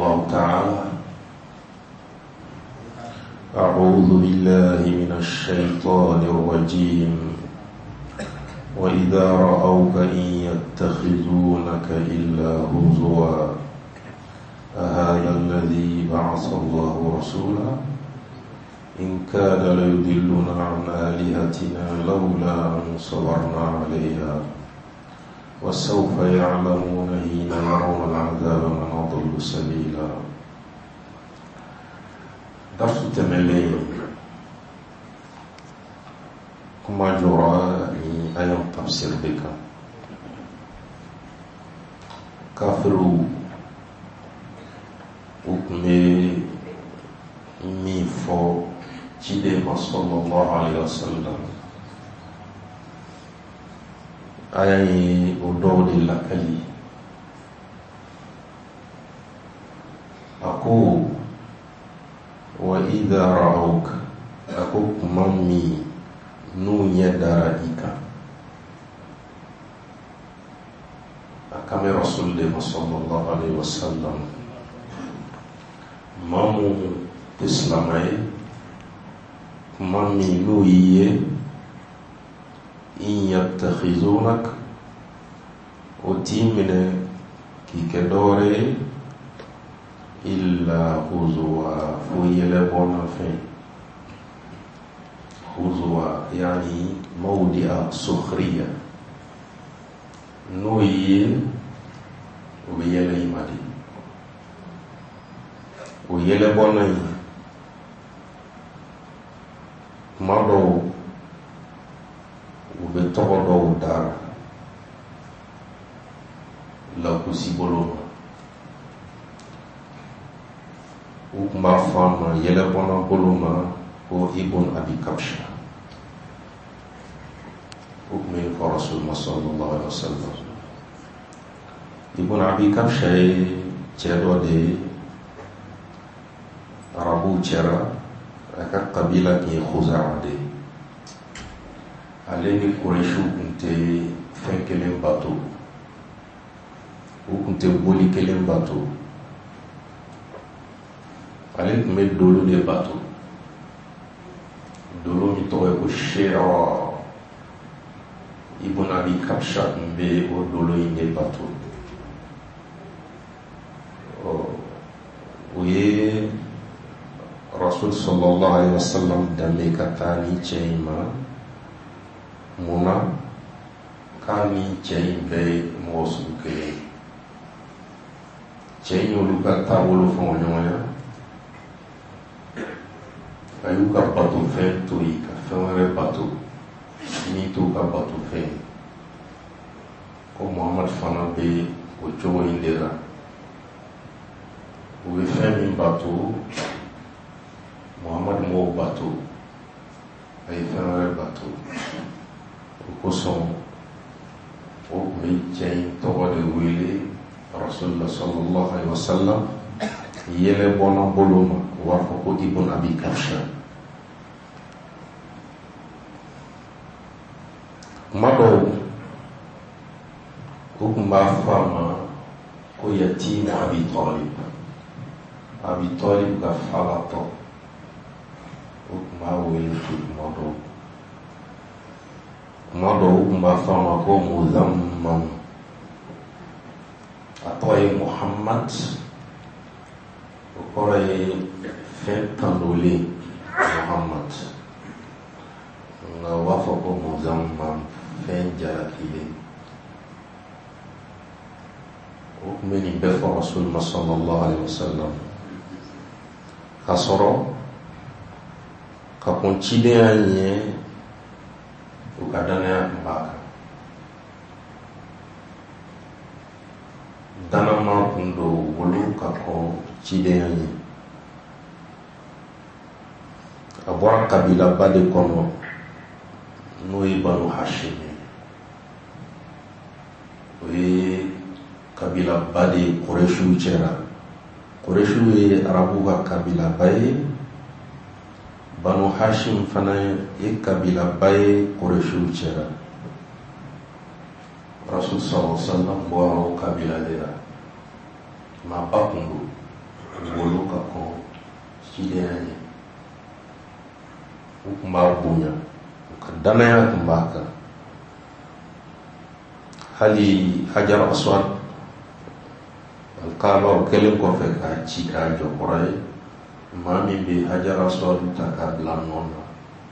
الله تعالى: أعوذ بالله من الشيطان الرجيم وإذا رأوك إن يتخذونك إلا هزوا أهذا الذي بعث الله رسولا إن كاد ليضلنا عن آلهتنا لولا أن صبرنا عليها وسوف يعلمون حين يرون العذاب من أضل سبيلا. درس تملي كما جرى أيام تفسير بك كافروا وكمي ميفو جدما صلى الله عليه وسلم ayayi o dɔw de lakali a ko wa idha ra'awk a ko kuma min n'u ɲɛ dara i kan a kan bɛ rasul de ma sallallahu alaihi wasallam maa mun tɛ silama ye kuma min n'u y'i ye in yattakhizunak o t'i minɛ k'i kɛ dɔwɛrɛ ye illa huzwa fo yɛlɛbɔna fɛn. huzwa yani mawdi'a sukhriya, n'o ye o bɛ yɛlɛ i ma de. o yɛlɛbɔna in kuma dɔw u bɛ tɔgɔ dɔw da lagosi bolo ma. u tun b'a fɔ a ma yɛlɛbɔna bolo ma ko Ibn Abi Kabsha. u tun bɛ fɔ Rasulullah sallallahu alaihi wasallam. Ibn Abi Kabsha ye cɛ dɔ de ye arabuw cɛra, a ka kabila tun ye Khuza'a de ye. ale ni Quraishiw tun tɛ fɛn kelen bato, u tun tɛ boli kelen bato. ale tun bɛ dolo de bato, dolo min tɔgɔ ye ko Shira. Ibn Abi Kabsha tun bɛ o dolo in de bato. o ye Rasul sallallahu alaihi wasallam danbe ka taa ni cɛ in ma. munna k'a ni cɛ in bɛɛ ye mɔgɔ sugu kelen ye. cɛ in y'olu ka taabolo fɛnw ɲɔgɔnya, a y'u ka bato fɛn to yen ka fɛn wɛrɛ bato min t'u ka bato fɛn ye. ko Muhammad fana bɛ o cogo in de la. u bɛ fɛn min bato Muhammad m'o bato, a ye fɛn wɛrɛ bato. o kosɔn o tun bɛ cɛ in tɔgɔ de wele Rasulullah sallallahu alaihi wasallam yɛlɛbɔna bolo ma. u b'a fɔ ko Ibn Abi Kabsha. kuma dɔw u tun b'a fɔ a ma ko Yatim Abi Talib. Abi Talib ka falatɔ, u tun b'a wele ten kuma dɔw. kuma dɔw u tun b'a fɔ a ma ko Muzammam. a tɔgɔ ye Muhammad, o kɔrɔ ye fɛn tandolen Muhammad, nka u b'a fɔ ko Muzammam, fɛn jarakilen. o tun bɛ nin bɛɛ fɔ Rasulullah sallallahu alaihi wasallam. ka sɔrɔ ka kɔn cidenya ɲɛ u ka danaya tun b'a kan. danama kun don olu ka kɔn cidenya ɲɛ. a bɔra kabilaba de kɔnɔ n'o ye Banu Hashim ye. o ye kabilaba de ye Quraishiw cɛla. Quraishiw ye arabu ka kabilaba ye, Banu Hashim fana ye kabilaba ye Quraishiw cɛla. Rasul sallallahu alaihi wasallam bɔra o kabila de la. maa ba kun don. wolo ka kɔn cidenya ɲɛ. U tun b'a bonya, u ka danaya tun b'a kan. Hali Hajar Aswad Alkaaba o kɛlen kɔfɛ k'a ci k'a jɔ kɔrɔ ye, maa min bɛ Hajar Aswad ta k'a bila nɔ na,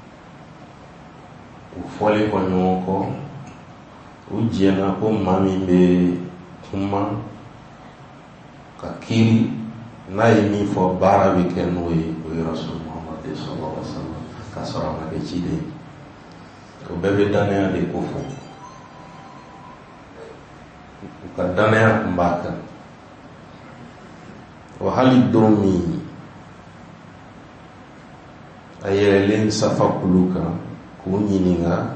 u fɔlen kɔ ɲɔgɔn kɔ, u jɛna ko maa min bɛ kuma ka kiiri n'a ye min fɔ baara bɛ kɛ n'o ye, o ye Rasul Muhammad sallallahu alaihi wa sallam, k'a sɔrɔ a ma kɛ ciden. O bɛɛ bɛ danaya de ko fɔ. U ka danaya tun b'a kan. Wa hali don min a yɛlɛlen Safa kulu kan k'u ɲininka,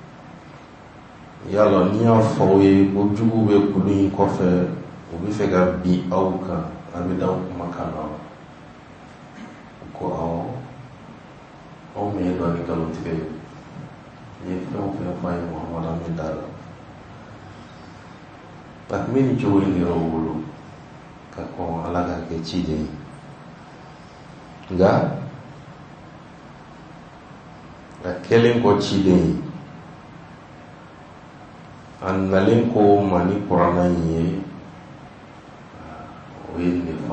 yala n'i y'a fɔ aw ye ko jugu bɛ kulu in kɔfɛ, u bɛ fɛ ka bin aw kan, a bɛ d'aw kumakan na wa? U ko awɔ, anw min ye dɔɔnin nkalontigɛ ye, n'i ye fɛn o fɛn fɔ an ye Muhamadu, an bɛ da la. A tun bɛ nin cogo in yɛrɛ wolo ka kɔn Ala ka kɛ ciden ye. Nka a kɛlen kɔ ciden ye, a nalen ko ma ni kuranna in ye, o ye nefa,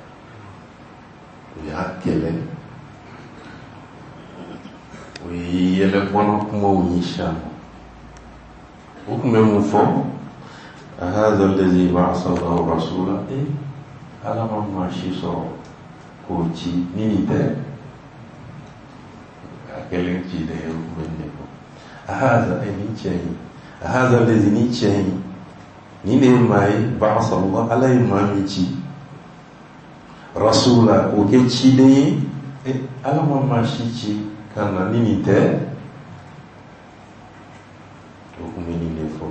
o y'a kɛlɛ, o ye yɛlɛbɔnɔ kumaw ɲɛsin a ma. O tun bɛ mun fɔ? هذا الذي بعث الله رسولا. Ala ma maa si sɔrɔ k'o ci ni nin tɛ, a kɛlen ciden ye, o tun bɛ ne kɔ. هذا ni cɛ in, هذا الذي ni cɛ in, ni de ye maa ye, بعث الله, Ala ye maa min ci, Rasula, o kɛ ciden ye, Ala ma maa si ci ka na ni nin tɛ, o tun bɛ nin de fɔ.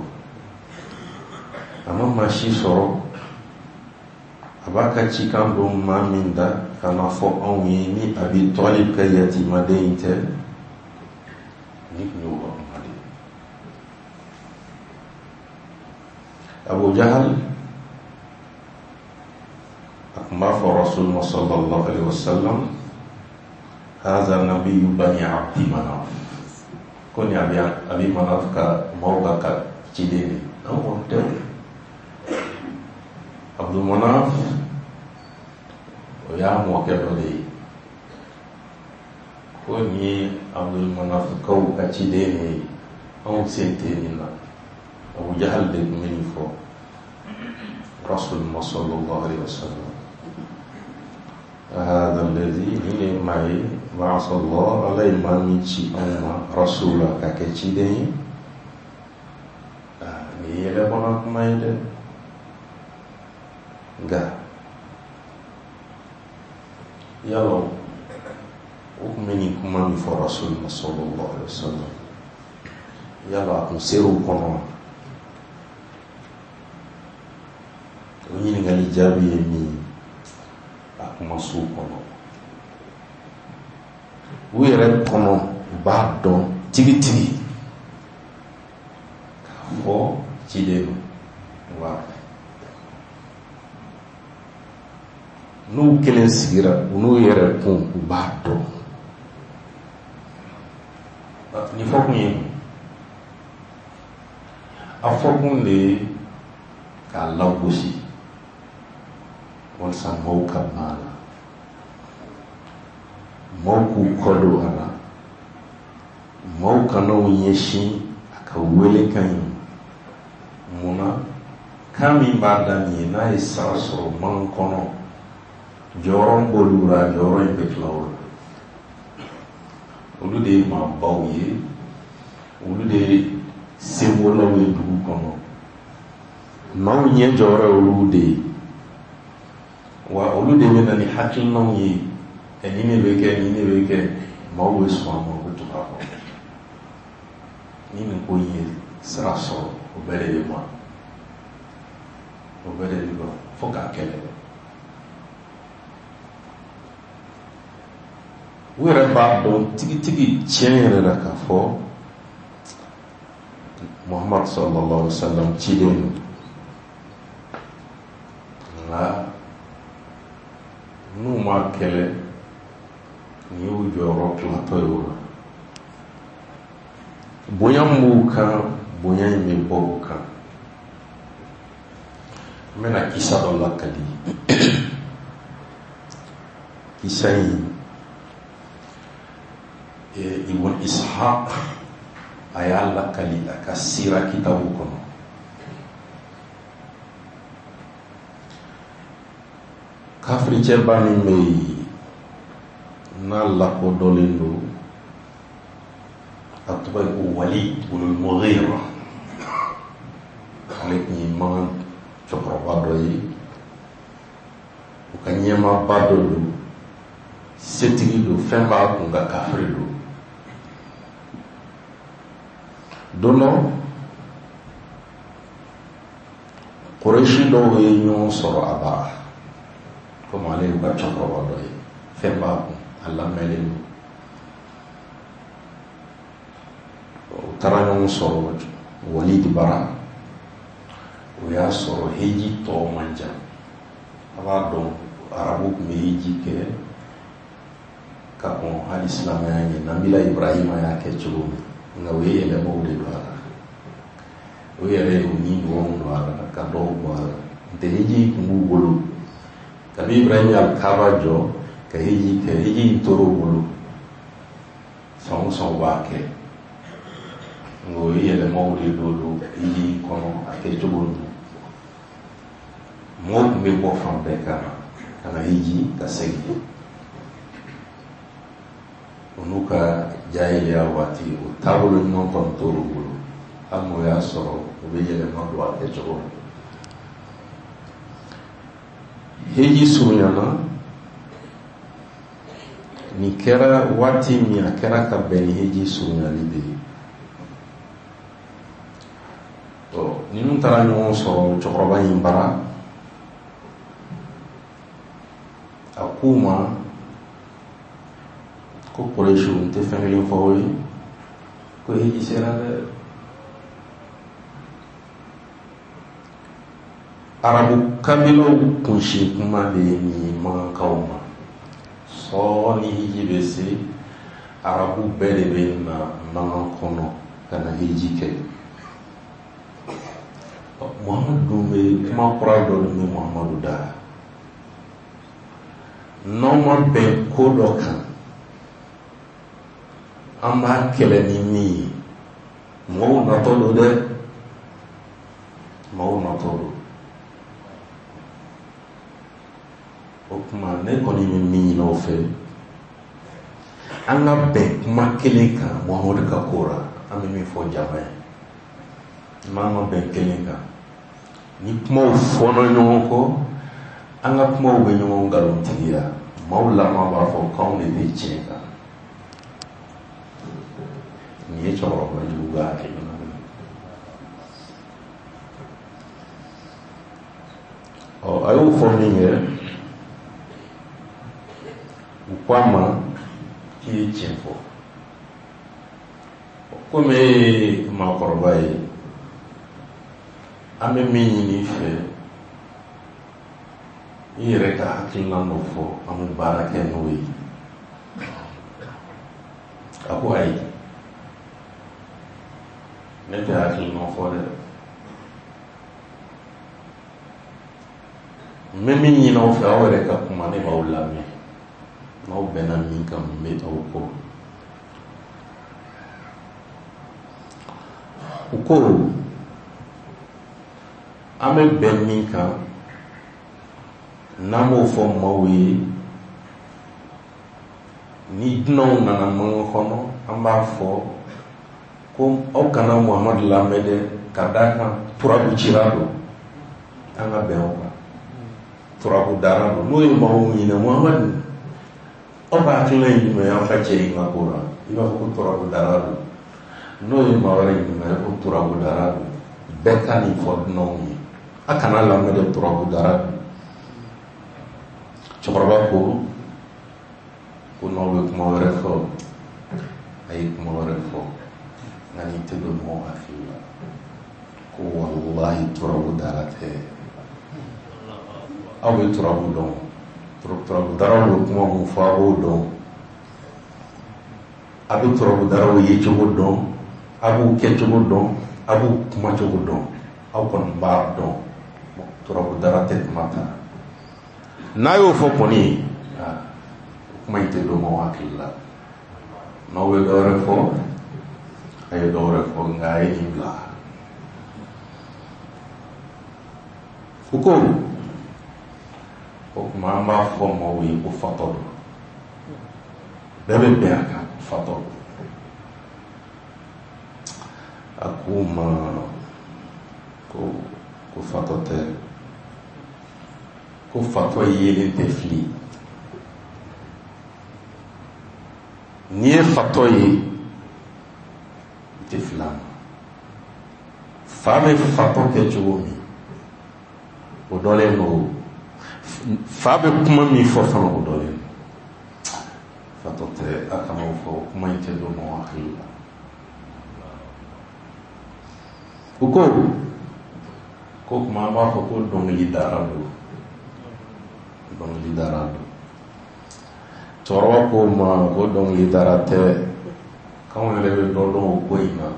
A ma maa si sɔrɔ, a b'a ka cikan don maa min da ka na fɔ anw ye ni Abi Talib ka yatimaden in tɛ, ni tun y'o ka kuma de. Abu Jahal a tun b'a fɔ Rasulullah sallallahu alaihi wa sallam, هذا نبي بني عبد مناف, ko ni Abi Manaf ka maaw ka ciden de. Anw tɛ. Abdul Manaf o y'a mɔkɛ dɔ de ye, ko ni Abdul Manaf kaw ka ciden de ye, anw sen tɛ nin na. Abu Jahal de tun bɛ nin fɔ Rasulullah sallallahu alaihi wa sallam. هذا الذي ni maa ye, بعث الله, Ala ye maa min ci anw ma, Rasula, ka kɛ ciden ye. Ni yɛlɛbɔnna kuma ye dɛ. Nka yala o tun bɛ nin kuma min fɔ Rasulullah sallallahu alaihi wa sallam, yala a tun ser'o kɔnɔ? O ɲininkali jaabi ye min ye, a kuma s'o kɔnɔ. U yɛrɛ kɔnɔ u b'a dɔn tigitigi k'a fɔ ciden don, wa n'u kelen sigira, u n'u yɛrɛ kun, u b'a dɔn. Nin fɔ kun ye, a fɔ kun de ye k'a lagosi walasa maaw ka ban a la, maaw k'u kɔdon a la, maaw kan'u ɲɛsin a ka welekan in. Munna? Kan min b'a da nin ye, n'a ye sara sɔrɔ man kɔnɔ, jɔyɔrɔ b'olu la, jɔyɔrɔ in bɛ tila o la. Olu de ye maabaw ye, olu de ye sebolaw ye dugu kɔnɔ. Maaw ɲɛ jɔyɔrɔ ye olu de ye, wa olu de bɛ na ni hakilinaw ye, ni ne bɛ kɛ, ni ne bɛ kɛ, maaw bɛ sɔn a ma, u bɛ to k'a fɔ. Ni nin ko in ye sira sɔrɔ, o bɛɛ de bɛ ban, o bɛɛ de bɛ ban fo k'a kɛlɛ. U yɛrɛ b'a dɔn tigitigi tiɲɛ yɛrɛ la k'a fɔ Muhammad sallallahu alaihi wa sallam ciden don, nka n'u ma kɛlɛ ni y'u jɔyɔrɔ tilatɔ ye o la. Bonya min b'u kan, bonya in bɛ bɔ u kan. N bɛna kisa dɔ lakali. Kisa in Ibn Ishaq a y'a lakali a ka sira kitabu kɔnɔ. Kafiricɛba min bɛ yen n'a lakodɔnlen don, a tɔgɔ ye ko Walid ibn al-Mughira. Ale tun ye mankan cɛkɔrɔba dɔ ye, u ka ɲɛmaaba dɔ don, setigi don, fɛn b'a kun ka kafiri don. Don dɔ Quraishi dɔw ye ɲɔgɔn sɔrɔ a bara, komi ale y'u ka cɛkɔrɔba dɔ ye, fɛn b'a kun, a lamɛnlen don. U taara ɲɔgɔn sɔrɔ Walid bara. O y'a sɔrɔ heji tɔ man ca. A b'a dɔn arabu tun bɛ heji kɛ ka kɔn hali silamɛya ɲɛ. Nabila Ibrahima y'a kɛ cogo min, nka o ye yɛlɛmaw de don a la. O yɛrɛ ye o ni dɔgɔw don a la, ka dɔw bɔ a la. N'o tɛ heji tun b'u bolo. Kabi Ibrahima y'a Kaaba jɔ ka heji kɛ, heji in tora u bolo. San o san u b'a kɛ. Nka o ye yɛlɛmaw de don heji kɔnɔ a kɛ cogo min. Mɔgɔw tun bɛ bɔ fan bɛɛ ka na heji ka segin. O n'u ka jahiliya waati, o taabolo ɲuman kɔni t'olu bolo. Hali n'o y'a sɔrɔ u bɛ yɛlɛma don a kɛ cogo min. Heji surunyana, nin kɛra waati min, a kɛra ka bɛn ni heji surunyali de ye. Ninnu taara ɲɔgɔn sɔrɔ cɛkɔrɔba in bara. A k'u ma ko Quraishiw n tɛ fɛn kelen fɔ aw ye, ko heji sera dɛ. Arabu kabilaw kunsi kuma de ye nin ye mankankaw ma. Sɔɔni heji bɛ se, arabu bɛɛ de bɛ na mankan kɔnɔ ka na heji kɛ. Muhamadu dun bɛ kuma kura dɔ dun bɛ Muhamadu da. N'aw ma bɛn ko dɔ kan, an b'a kɛlɛ ni min ye. Mɔgɔw natɔ don dɛ, mɔgɔw natɔ don. O kuma ne kɔni bɛ min ɲini aw fɛ, an ka bɛn kuma kelen kan Muhamadu ka ko la. An bɛ min fɔ jama ye, n'an ka bɛn kelen kan. Ni kumaw fɔra ɲɔgɔn kɔ, an ka kumaw bɛ ɲɔgɔn nkalontigiya. Maaw laban b'a fɔ k'anw de bɛ tiɲɛ kan. Nin ye cɛkɔrɔba jugu ka hakilina ye. A y'o fɔ min kɛ, u ko a ma k'i ye tiɲɛ fɔ. Komi e ye maakɔrɔba ye, an bɛ min ɲini i fɛ, i yɛrɛ ka hakilina dɔ fɔ, an bɛ baara kɛ n'o ye. A ko ayi, ne tɛ hakilina fɔ dɛ. N bɛ min ɲini aw fɛ, aw yɛrɛ ka kuma, ne b'aw lamɛn. N'aw bɛnna min kan, n bɛ aw kɔ. U ko an bɛ bɛn min kan, n'an b'o fɔ maaw ye, ni dunanw nana mankan kɔnɔ, an b'a fɔ ko aw kana Muhamadu lamɛn dɛ, ka d'a kan turabu cira don. An ka bɛn o kan. Turabu dara don. N'o ye maaw ɲinɛ Muhamadu, aw ka hakilina ye jumɛn ye aw ka cɛ in ka ko la? I b'a fɔ ko turabu dara don. N'o ye maa wɛrɛ ɲininka ko turabu dara don, bɛɛ ka nin fɔ dunanw ye. A kana lamɛn dɛ, turabu dara don. Cɛkɔrɔba ko n'aw bɛ kuma wɛrɛ fɔ, a ye kuma wɛrɛ fɔ, nka nin tɛ don mɔgɔw hakili la. Ko walahi turabu dara tɛ. Aw bɛ turabu dɔn, turabu daraw bɛ kuma mun fɔ a b'o dɔn, a bɛ turabu daraw ye cogo dɔn, a b'u kɛ cogo dɔn, a b'u kuma cogo dɔn, aw kɔni b'a dɔn. Turabu dara tɛ kuma ta. N'a y'o fɔ kɔni kuma in tɛ don maaw hakili la. N'aw bɛ dɔ wɛrɛ fɔ a ye dɔ wɛrɛ fɔ, nka a ye nin bila. U ko o kuma an b'a fɔ maaw ye ko fatɔ don. Bɛɛ bɛ bɛn a kan fatɔ don. A ko ma ko fatɔ tɛ, ko fatɔ yelen tɛ fili. N'i ye fatɔ ye i tɛ fili a ma. Fa bɛ fatɔ kɛ cogo min o dɔlen don, fa bɛ kuma min fɔ fana o dɔlen don. Fatɔ tɛ, a kana o fɔ, kuma in tɛ don maaw hakili la. U ko kuma an b'a fɔ ko dɔnkili dara don, dɔnkili dara don. Cɛkɔrɔba ko ma ko dɔnkili dara tɛ, k'anw yɛrɛ bɛ dɔ dɔn o ko in na.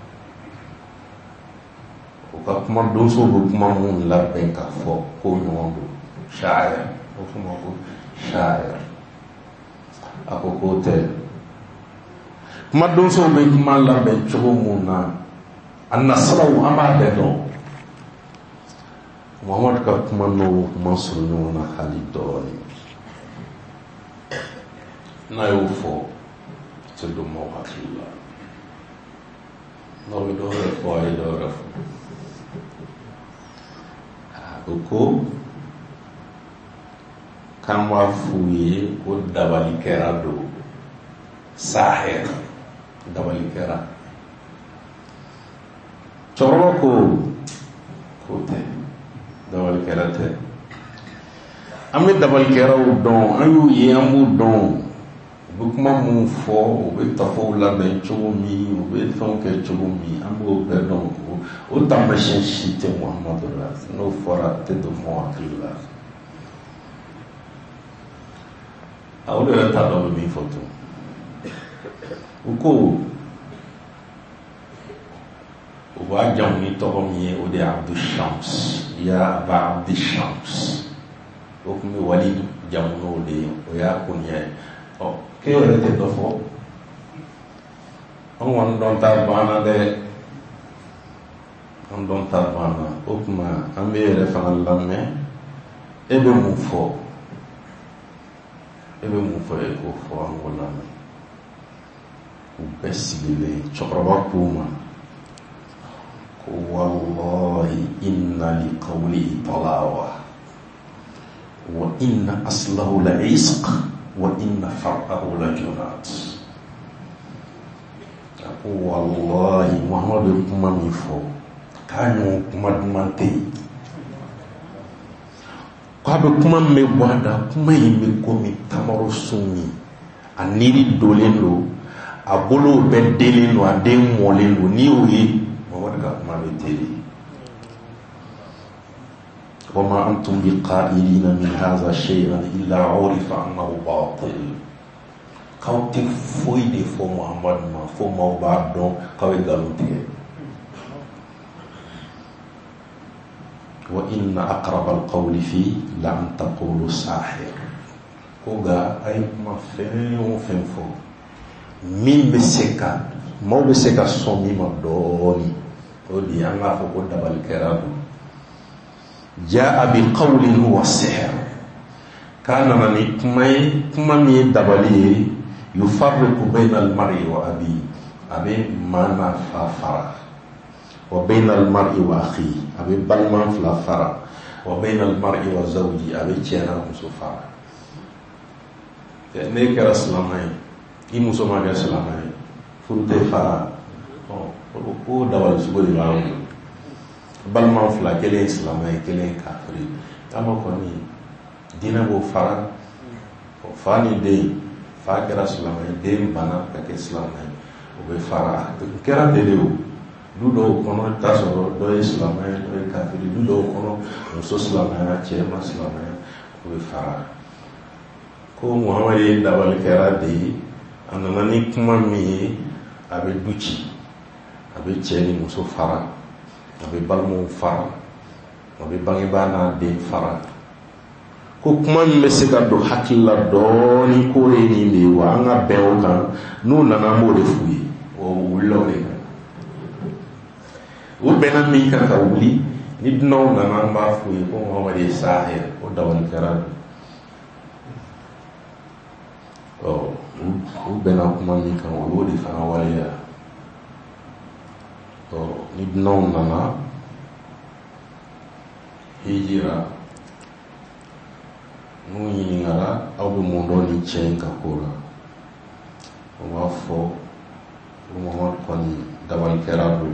U ka kuma donso bɛ kuma mun labɛn k'a fɔ ko ɲɔgɔn don, shaayir, o fɔ ma ko shaayir. A ko k'o tɛ. Kuma donso bɛ kuma labɛn cogo mun na, a nasiraw an b'a bɛɛ dɔn. Muhamadu ka kuma n'o kuma sɔrɔ ɲɔgɔn na hali dɔɔnin. N'a y'o fɔ tɛ don maaw hakili la. N'aw bɛ dɔ wɛrɛ fɔ a ye dɔ wɛrɛ fɔ. O ko k'an b'a f'u ye ko dabalikɛra don, sahir, dabalikɛra. Cɛkɔrɔba ko k'o tɛ, dabalikɛra tɛ. An bɛ dabalikɛraw dɔn, an y'u ye, an b'u dɔn. U bɛ kuma mun fɔ, u bɛ tafow labɛn cogo min, u bɛ fɛnw kɛ cogo min, an b'o bɛɛ dɔn. O taamasiyɛn si tɛ Muhamadu la, n'o fɔra a tɛ don maaw hakili la. Olu yɛrɛ t'a dɔn bɛ min fɔ tun. U ko u b'a jamu ni tɔgɔ min ye, o de ye Abdu Shams, ya Aba Abdi Shams. O tun bɛ wali jamu n'o de ye, o y'a kunya ye. K'e yɛrɛ tɛ dɔ fɔ, an kɔni dɔn ta banna dɛ, an dɔn ta banna. O tuma an bɛ yɛrɛ fana lamɛn, e bɛ mun fɔ, e bɛ mun fɔ, e k'o fɔ an k'o lamɛn. U bɛɛ sigilen, cɛkɔrɔba k'u ma ko wallahi inna li qawli talawa wa inna aslahu la isq wa inna far'ahu la junat. Ko wallahi Muhamadu bɛ kuma min fɔ k'a ɲɔgɔn kuma duman tɛ yen. K'a bɛ kuma min bɛ bɔ a da, kuma in bɛ komi tamaro sun min a niri dolen don, a bolo bɛɛ delen don, a den mɔlen don. N'i y'o ye Muhamadu ka kuma bɛ teli. وما أنتم بقائلين من هذا شيئا إلا عرف أنه باطل. K'aw tɛ foyi de fɔ Muhamadu ma fo maaw b'a dɔn k'aw ye nkalon tigɛ. وإن أقرب القول فيه لأن تقولوا ساحر. Ko nka a ye kuma fɛn o fɛn fɔ min bɛ se ka, maaw bɛ se ka sɔn min ma dɔɔnin, o de ye an k'a fɔ ko dabalikɛra don. جاء بقول هو سحر. كان من كما من دبلي يفرق بين المرء وأبيه، أبي مانا فافرا، وبين المرء وأخيه، أبي بلمان فلافرا، وبين المرء وزوجي، أبي تيانا مسوفرا. نيك رسلامي إمسو ما رسلامي فرد فرا أو دبل سبودي لهم balman fila, kelen silamɛ, kelen kafiri. Ama kɔni diinɛ b'o fara, fa ni den, fa kɛra silamɛ, den bana ka kɛ silamɛ, o bɛ fara. Kɛra de o. Du dɔw kɔnɔ i t'a sɔrɔ dɔ ye silamɛ, dɔ ye kafiri. Du dɔw kɔnɔ muso silamɛya, cɛ ma silamɛya, o bɛ fara. ko Muhammad ye dabali kɛra de ye a nana ni kuma min ye a bɛ du ci, a bɛ cɛ ni muso fara, a bɛ balimaw fara, a bɛ bangebaa n'a den fara, ko kuma min bɛ se ka don hakili la dɔɔni ko ye nin de ye wa an ka bɛn o kan, n'u nana an b'o de f'u ye, o wulila o de kan. U bɛnna min kan ka wuli, ni dunanw nana an b'a f'u ye ko Muhammad ye sahir, o dabali kɛra u bɛnna kuma min kan o y'o de fana waleya. Ni dunanw nana hijira, n'u ɲininkara aw bɛ mun dɔn ni cɛ in ka ko la, o b'a fɔ ko Muhammad kɔni dabali kɛra don.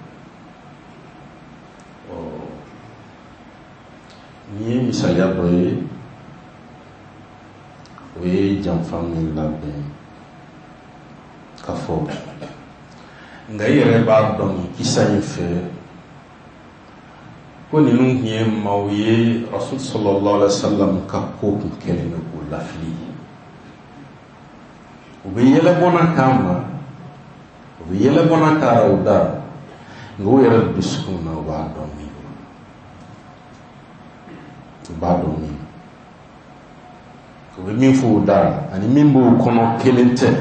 Ni ye misaliya dɔ ye, o ye janfa min labɛn ka fɔ, nka i yɛrɛ b'a dɔn nin kisa in fɛ ko ninnu tun ye maaw ye Rasul sallallahu alaihi wasallam ka ko kun kɛlen bɛ k'o lafili. U bɛ yɛlɛbɔna k'a ma, u bɛ yɛlɛbɔna k'a o da, nka u yɛrɛ dusukun na u b'a dɔn min, u b'a dɔn min, u bɛ min fɔ u da ani min b'u kɔnɔ kelen tɛ.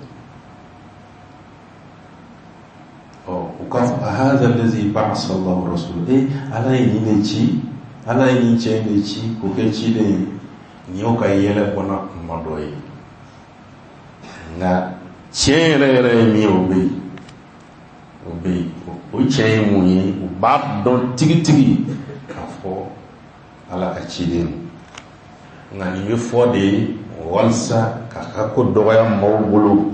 U k'a fɔ hadha allazi ba'atha Allahu rasulahu, Ala ye nin de ci, Ala ye nin cɛ de ci k'o kɛ cilen ye. Nin y'o ka yɛlɛbɔna kuma dɔ ye, nka tiɲɛ yɛrɛ yɛrɛ ye min ye o bɛ yen, o bɛ yen. O tiɲɛ ye mun ye? U b'a dɔn tigitigi k'a fɔ Ala ka cilen don, nka nin bɛ fɔ de ye walasa k'a ka ko dɔgɔya maaw bolo.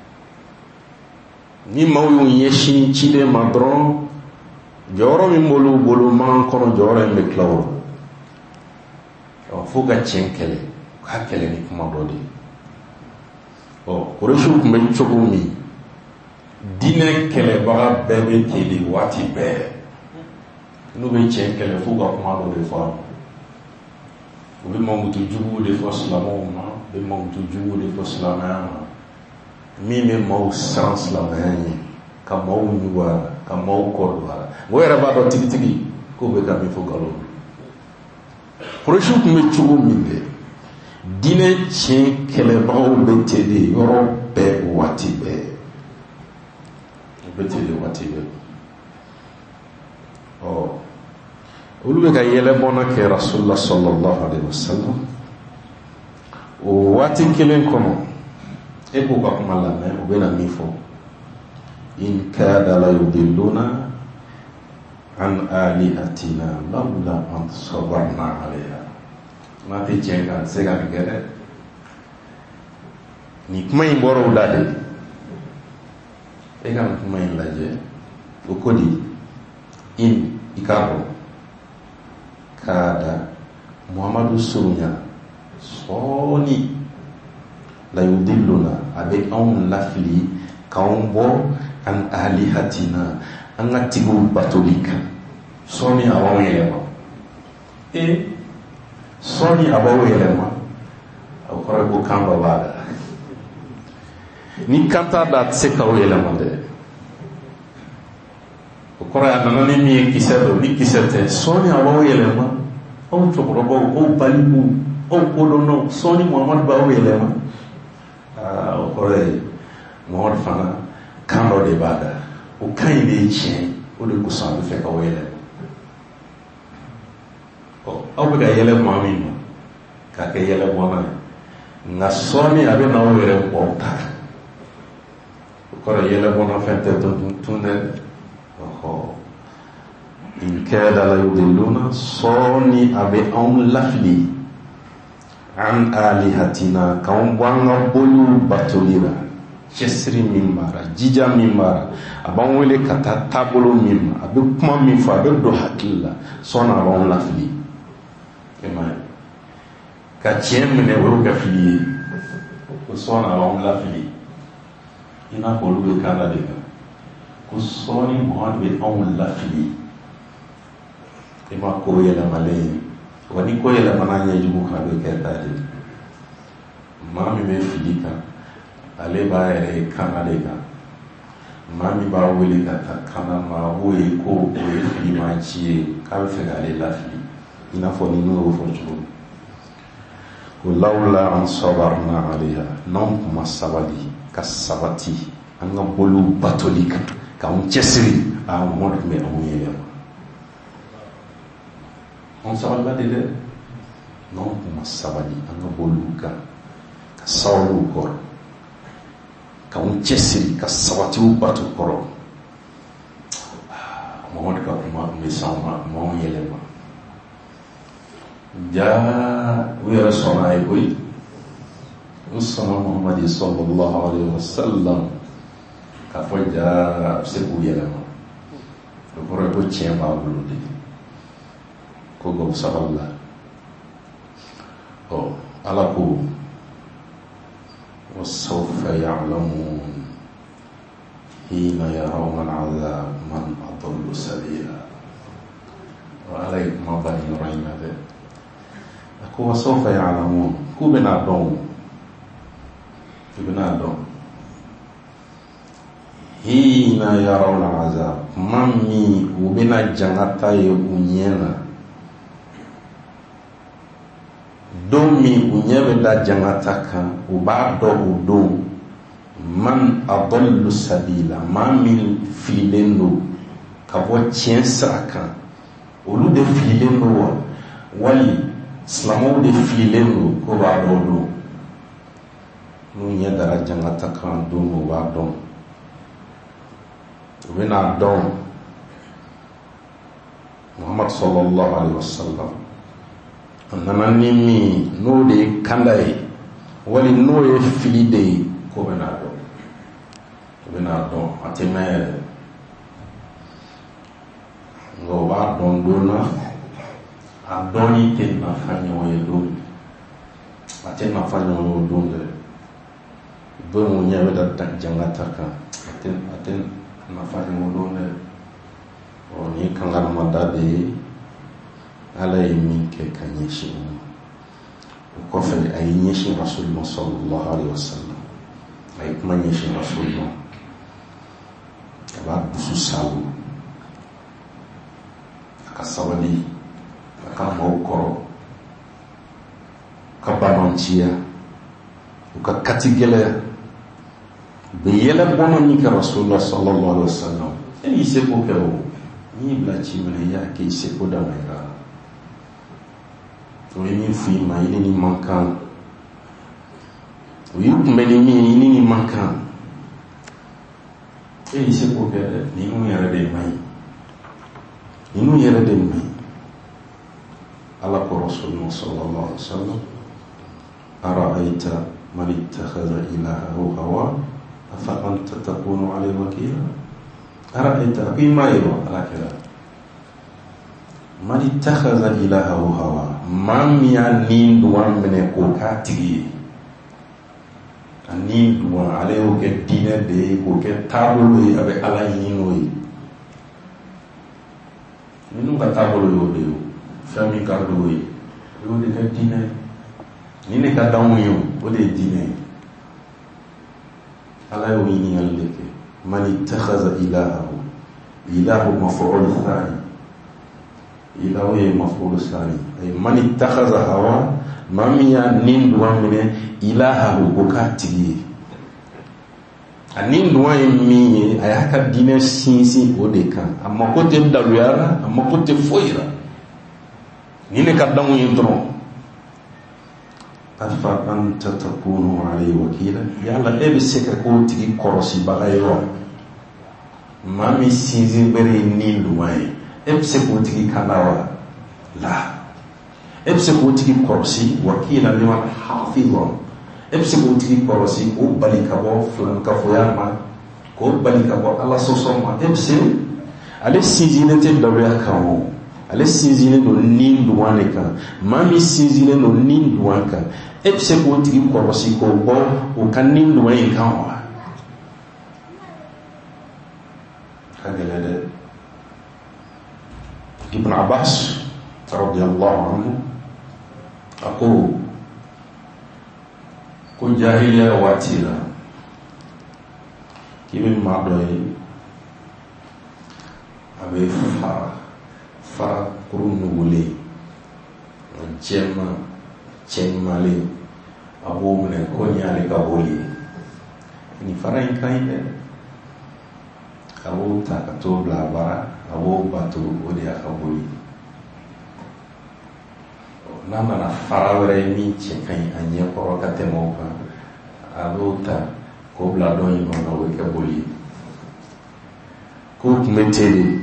Ni maaw y'u ɲɛsin cilen ma dɔrɔn, jɔyɔrɔ min b'olu bolo man kɔnɔ jɔyɔrɔ in bɛ tila o la. Fo ka tiɲɛ kɛlɛ, u ka kɛlɛ ni kuma dɔ de ye. Kurɛsiw tun bɛ cogo min, diinɛ kɛlɛbaga bɛɛ bɛ ten de waati bɛɛ. N'u bɛ tiɲɛ kɛlɛ fo ka kuma dɔ de fɔ. U bɛ mankutu jugu de fɔ silamɛw ma, u bɛ mankutu jugu de fɔ silamɛya ma, min bɛ maaw siran silamɛya ɲɛ, ka maaw ɲugu a la, ka maaw kɔrɔ a la. O yɛrɛ b'a dɔn tigitigi k'o bɛ ka min fɔ nkalon. Kurɛsiw tun bɛ cogo min dɛ, diinɛ tiɲɛ kɛlɛbagaw bɛ ten de yɔrɔ bɛɛ waati bɛɛ, u bɛ ten de waati bɛɛ. Olu bɛ ka yɛlɛbɔna kɛ Rasulullah sallallahu alaihi wasallam. O waati kelen kɔnɔ, e k'u ka kuma lamɛn, u bɛna min fɔ: in kada la yudilluna an alihatina lawla an sabarna alayha. N'a tɛ tiɲɛ kan, se ka nin kɛ dɛ. Ni kuma in bɔra u la de. E ka nin kuma in lajɛ, o ko di, in i k'a dɔn, kada Muhammadu surunya sɔɔni la yudilluna, a bɛ anw lafili k'anw bɔ an alihatina, an ka tigiw batoli kan, sɔɔni a b'aw yɛlɛma. Sɔɔni a b'aw yɛlɛma, o kɔrɔ ko kan dɔ b'a la. Ni kan t'a da, a tɛ se k'aw yɛlɛma dɛ. O kɔrɔ ye a nana ni min ye kisɛ dɔ, ni kisɛ tɛ, sɔɔni a b'aw yɛlɛma. Aw cɛkɔrɔbaw, aw balimaw, aw kodɔnnaw, sɔɔni Muhammadu b'aw yɛlɛma. O kɔrɔ ye Muhammadu fana kan dɔ de b'a da. O kan in de ye tiɲɛ, o de kosɔn a bɛ fɛ k'aw yɛlɛma. Aw bɛ ka yɛlɛ maa min ma, k'a kɛ yɛlɛbɔna ye, nka sɔɔni a bɛ n'aw yɛrɛ bɔ ta. O kɔrɔ ye yɛlɛbɔna fɛn tɛ tun dɛ. In kada la yudilluna, sɔɔni a bɛ anw lafili an alihatina, k'anw bɔ an ka boliw batoli la, cɛsiri min b'a la, jija min b'a la, a b'an wele ka taa taabolo min ma, a bɛ kuma min fɔ, a bɛ don hakili la, sɔɔni a b'anw lafili. Ka tiɲɛ minɛ o y'o kɛ fili ye, ko sɔɔni a b'anw lafili, i n'a fɔ olu bɛ kan la de kan, ko sɔɔni Muhammadu bɛ anw lafili. I ma ko yɛlɛmalen ye, wa ni ko yɛlɛmana ɲɛjugu kan, a bɛ kɛ ta de. Mami me filika ale ba ere kana de ka mami ba wele ka ta kana ma wo e ko o e fili ma chi ka fe ale la fi ina fo ni no fo chuo ko laula an sabarna alaiha non kuma sabali ka sabati an ga bolu batolika ka un chesiri a mo me o yele on sabala de non kuma sabali an ga bolu ka saulu kɔrɔ ka un cɛsiri ka sabatiw bato kɔrɔ Mamadu ka kuma bɛ san ma maaw yɛlɛma jaa u yɛrɛ sɔnna a ye koyi u sɔnna Muhamadi sallallahu alaihi wasallam k'a fɔ jaa a bɛ se k'u yɛlɛma o kɔrɔ ye ko tiɲɛ b'a bolo de ko gaw sabali la Ala ko وسوف يعلمون حين يرون العذاب من أضل سبيلا وعليكم بني رينا ذا وسوف يعلمون كو بنا دون حين يرون العذاب مامي وبنا جنتا يونينا don min u ɲɛ bɛ da jangata kan u b'a dɔn o don man adallu sabila maa min fililen don ka bɔ tiɲɛ sira kan olu de fililen don wa wali silamɛw de fililen don ko b'a dɔn o don n'u ɲɛ dara jangata kan don o b'a dɔn u bɛna dɔn Muhammad sallallahu alaihi wasallam nana ni min n'o de ye kanda ye wali n'o ye fili de ye ko bɛna dɔn a tɛ mɛn yɛrɛ nka o b'a dɔn don na a dɔnni tɛ nafa ɲɔgɔn ye don a tɛ nafa ɲɔgɔn ye o don dɛ don o ɲɛ bɛ da jangata kan a tɛ nafa ɲɔgɔn don dɛ ni kangaramada de ye Ala ye min kɛ ka ɲɛsin o kɔfɛ a ye ɲɛsin Rasulullah sallallahu alaihi wasallam a ye kuma ɲɛsin Rasulullah a b'a dusu sago a ka sabali a ka maaw kɔrɔ ka bamanciya u ka kati gɛlɛya u bɛ yɛlɛ bɔnɔ min kɛ Rasulullah sallallahu alaihi wasallam e y'i seko kɛ o n'i bila ci minɛ i y'a kɛ i seko damayira o ye min f'i ma i ni man kan o y'i kunbɛn ni min ye i ni man kan e y'i se k'o kɛ dɛ ninnu yɛrɛ de man ɲi Ala ko Rasulullah sallallahu alaihi wasallam ara'ayta man ittakhadha ilahahu hawa afa anta takunu alayhi wakila ara'ayta ko ma yero ala kira man ittakhadha ilahahu hawa man ya nin duwan mene ko ka tigi ani duwan ale o ke dine de ko ke tabolo yi abe ala yino yi ninu ka tabolo yo de fami ka do yi yo de ka dine ni ne ka dawo yo o de dine ala yo yini yalle ke man ittakhadha ilahu maf'ul thani ila ye mafulu sani ay man ittakhadha hawa mamiya nin duwan mine ilaha ko katigi anin duwan mi ay haka dine sinsi o de kan amma ko te daluyara amma ko te foira ni ne ka damu yindro afa anta takunu alayhi wakila yalla e be seka ko tigi korosi bagayo mami sinzi bere nin duwan ebse ko tigi kanawa la ebse ko tigi korosi wakila liman hafidhun ebse ko tigi korosi o balika bo fulan ka foyama ko balika bo Allah sosoma ebse ale sinzine te dawya kawo ale sinzine do nin duwane kan mami sinzine do nin duwan kan ebse ko tigi korosi ko bo o kan nin duwan kan wa kagele Ibn Abbas radhiyallahu anhu aku ko ko jahiliya waati la k'i bɛ maa dɔ ye a bɛ fara kuru nugulen jɛman cɛɲumalen a b'o minɛ ko nin y'ale ka boli ye nin fara in ka ɲi dɛ a b'o ta ka t'o bila a bara a b'o bato o de y'a ka boli n'a nana fara wɛrɛ ye min cɛ ka ɲi a ɲɛ kɔrɔ ka tɛmɛ o kan a b'o ta k'o bila dɔ in kɔnɔ o bɛ kɛ boli ye k'o tun bɛ teli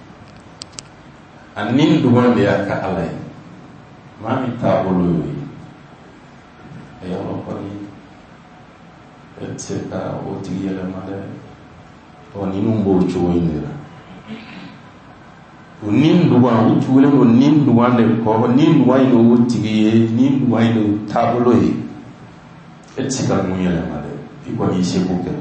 a nin duman de y'a ka ala ye maa min taabolo y'o ye a yɔrɔ kɔni e tɛ se ka o tigi yɛlɛma dɛ ninnu b'o cogo in de la o nin duman u tugulen don nin duman de kɔ nin duman in o tigi ye nin duman in o taabolo ye e tɛ se ka mun yɛlɛma dɛ i kɔni i seko kɛ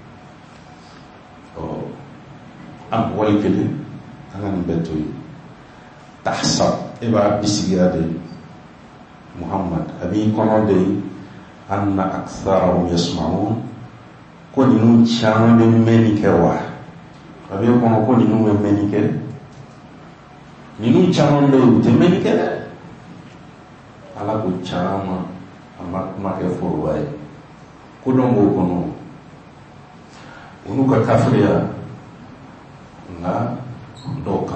an wali kelen an ka nin bɛɛ to yen tahsab e b'a bisigiya de Muhammad a b'i kɔnɔ de anna aktharahum yasma'un ko ninnu caman bɛ mɛnni kɛ wa a b'i kɔnɔ ko ninnu bɛ mɛnni kɛ ninnu caman bɛ yen u tɛ mɛnni kɛ dɛ ala ko caman a ma kuma kɛ foroba ye ko dɔn b'o kɔnɔ u n'u ka kafiriya nka dɔw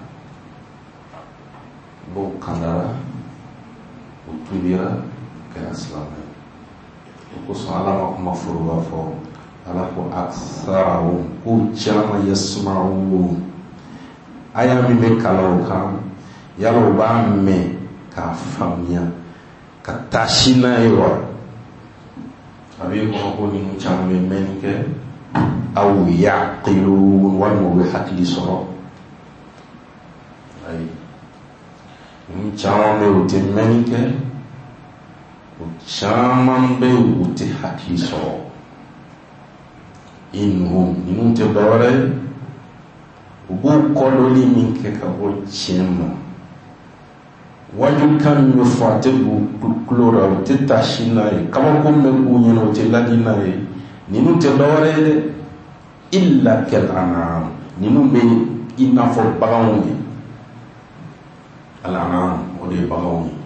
kandara u tubira kɛra silamɛ o kosɔn ala ma kuma foroba fɔ ala ko aksarahum ko caman yasma'un aya min bɛ kalan o kan yala u b'a mɛn k'a faamuya ka taasi n'a ye wa a b'i kɔnɔ ko ninnu caman bɛ mɛnni kɛ aw yaqilun walima u bɛ hakili sɔrɔ ayi ninnu caman bɛ u tɛ mɛnni kɛ o caman bɛ u tɛ hakili sɔrɔ inhum ninnu tɛ dɔwɛrɛ ye u b'u kɔdɔli min kɛ ka bɔ tiɲɛ ma wajukan min bɛ fɔ a tɛ tulo la o tɛ taasi n'a ye kabako min bɛ k'u ɲɛna o tɛ ladi n'a ye ninnu tɛ dɔwɛrɛ ye dɛ illa kal an'am ninnu bɛ i n'a fɔ baganw ye al an'am o de ye baganw ye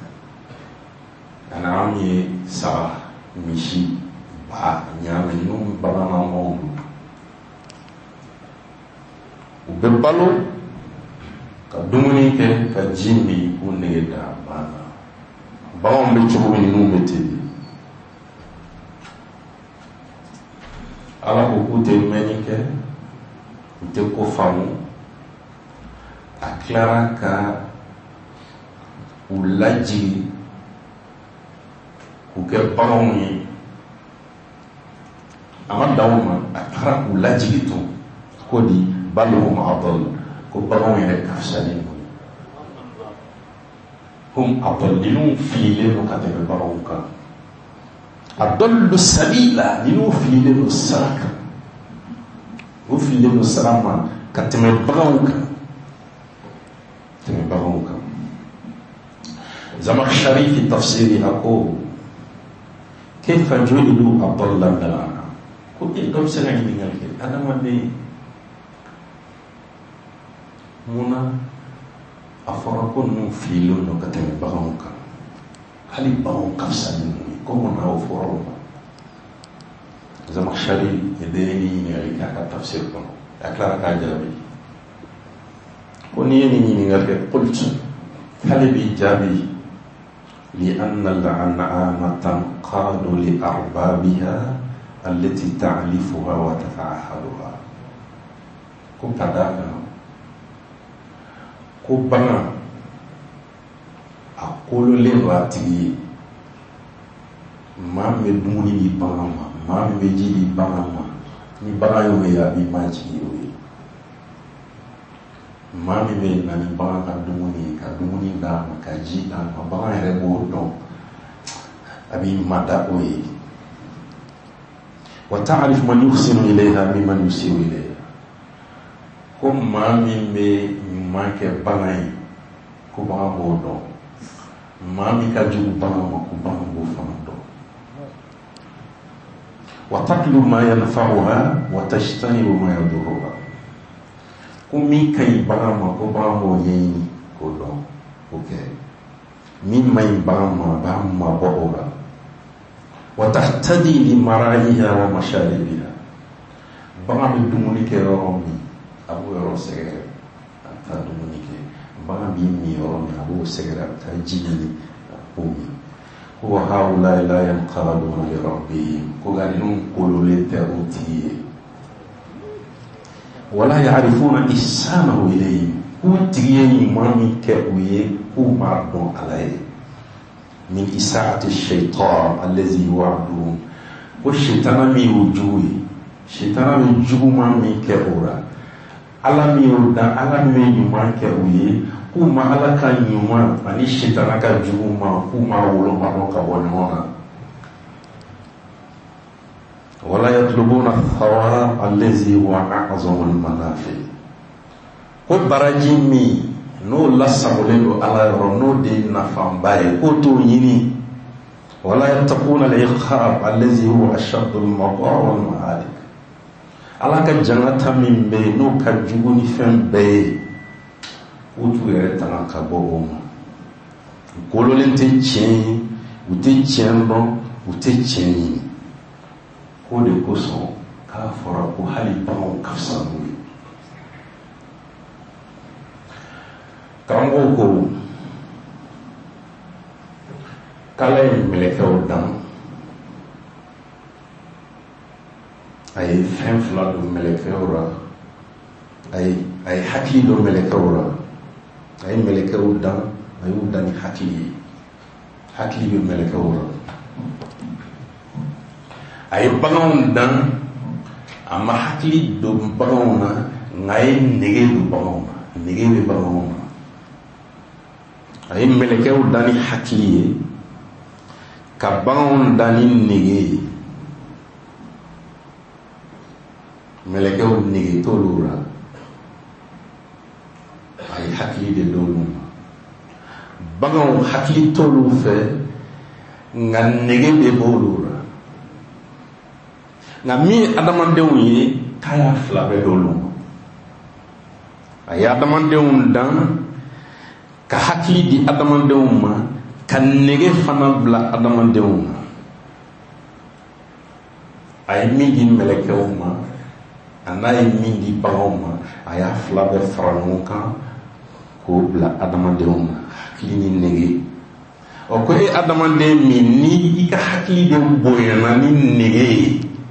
an'am ye saga misi ba ɲaamɛ ninnu baganmanw don u bɛ balo ka dumuni kɛ ka ji min k'u nege da banna baganw bɛ cogo min ninnu bɛ ten ala ko k'u tɛ mɛnni kɛ u tɛ ko faamu a tilara ka u lajigi k'u kɛ baganw ye a ma dan o ma a tilara k'u lajigi tun ko di balhum adall ko baganw yɛrɛ ka fisa ni ninnu hum adall ninnu fililen don ka tɛmɛ baganw kan adallu sabila ninnu fililen don sira kan o fililen don sira ma ka tɛmɛ baganw kan Zamakhshari fi tafsiri ako kayfa ju'ilu adallan lana ko dom se nga ɲiningal kɛ adamaden munna a fɔra ko ninnu fililen don ka tɛmɛ baganw kan hali baganw ka fisa ni ninnu ye ko munna o fɔra o ma Zamakhshari ye den ni ɲininkali k'a ka tafsir kɔnɔ a tilara k'a jaabi ko n'i ye nin ɲininkali kɛ qultu hali b'i jaabi لأن الأنعام تنقاد لأربابها التي تعلفها وتتعهدها ko kadaka ko bana a kololen don a tigi ye maa min bɛ dumuni di bagan ma maa min bɛ ji di bagan ma ni bagan y'o ye a b'i ma jigi o ye maa min bɛ na ni bagan ka dumuni ka dumuni d'a ma ka ji d'a ma bagan yɛrɛ b'o dɔn a b'i mada o ye wa ta'rif man yuhsinu ilayha mimman yusiu ilayha ko maa min bɛ ɲuman kɛ bagan ye ko bagan b'o dɔn maa min ka jugu bagan ma ko bagan b'o fana dɔn وتطلب ما ينفعها وتجتنب ما يضرها كمي كاي باما كو بامو يي كو دون اوكي مين ماي باما بورا وتهتدي لمراعيها ومشاربها باما دوموني كي رومي ابو يرو سيغر تا دوموني كي باما بي مي رومي ابو سيغر تا جيني اومي وهؤلاء لا ينقادون لربهم كغانون قولوا تروتي ولا يعرفون إحسانه إليه هو تريني مامي كأويه هو معدون عليه من إساءة الشيطان الذي يوعدون والشيطان مي وجوه الشيطان مي وجوه مامي كأورا على مي ودا على مي يمان كأويه kuma ala ka nyuma ani shitana ka juguma kuma wolo mano ka wonona wala yatlubuna thawab allazi huwa a'zamu al-manafi ko baraji mi no lasamulendo ala rono de na fambaye ko to yini wala yattaquna al-iqab allazi huwa ashaddu al-maqar wal ma'alik ala ka jannata min be no ka juguni fembe utu yɛrɛ tanga ka bɔ o ma kololen tɛ tiɲɛ ye u tɛ tiɲɛ dɔn u tɛ tiɲɛ ɲini ko de kosɔn k'a fɔra ko hali baganw ka fisa n'u ye karamɔgɔw ko kala ye mɛlɛkɛw dan a ye fɛn fila don mɛlɛkɛw la a ye hakili don mɛlɛkɛw la a ye mɛlɛkɛw dan a y'u dan ni hakili ye hakili bɛ mɛlɛkɛw la a ye baganw dan a ma hakili don baganw na nka a ye nege don baganw na nege bɛ baganw na a ye mɛlɛkɛw dan ni hakili ye ka baganw dan ni nege ye mɛlɛkɛw nege t'olu la a ye hakili de d'olu ma baganw hakili t'olu fɛ nka nege de b'olu la nka min adamadenw ye k'a y'a fila bɛɛ d'olu ma a ye adamadenw dan ka hakili di adamadenw ma ka nege fana bila adamadenw na a ye min di mɛlɛkɛw ma a n'a ye min di baganw ma a y'a fila bɛɛ fara ɲɔgɔn kan k'o bila adamadenw na hakili ni nege o ko e adamaden min ni i ka hakili de bonyana ni nege ye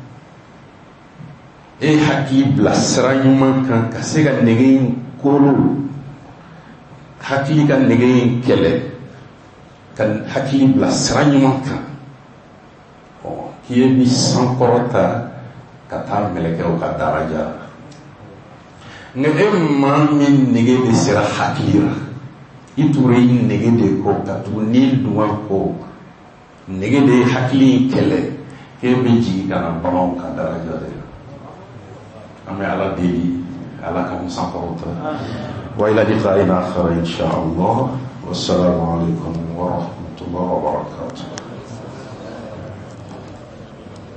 e hakili bila sira ɲuman kan ka se ka nege in kolo hakili ka nege in kɛlɛ ka hakili bila sira ɲuman kan k'i ye bi sankɔrɔta ka taa mɛlɛkɛw ka daraja nka e maa min nege de sera hakili la i tura i nege de kɔ ka tugu n'i dunga kɔ nege de ye hakili in kɛlɛ k'e bɛ jigin ka na baganw ka daraja de la an bɛ ala deli ala ka mu sankɔrɔta wa ila liqa'in akhar insha Allah wassalamu alaikum wa rahmatullahi wa barakatuh